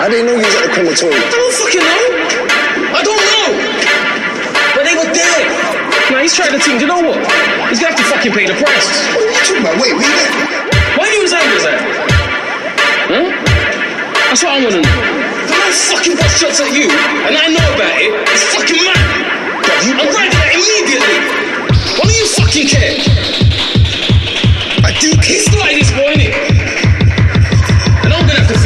How they know you was at the crematorium? I don't fucking know. I don't know. But they were dead. Now he's trying to think, you know what? He's gonna have to fucking pay the price. What are you talking about? Wait, why do you as angry as that? Huh? That's what I wanna know. If I fucking bust shots at you, and I know about it, it's fucking mad. I'm riding that immediately.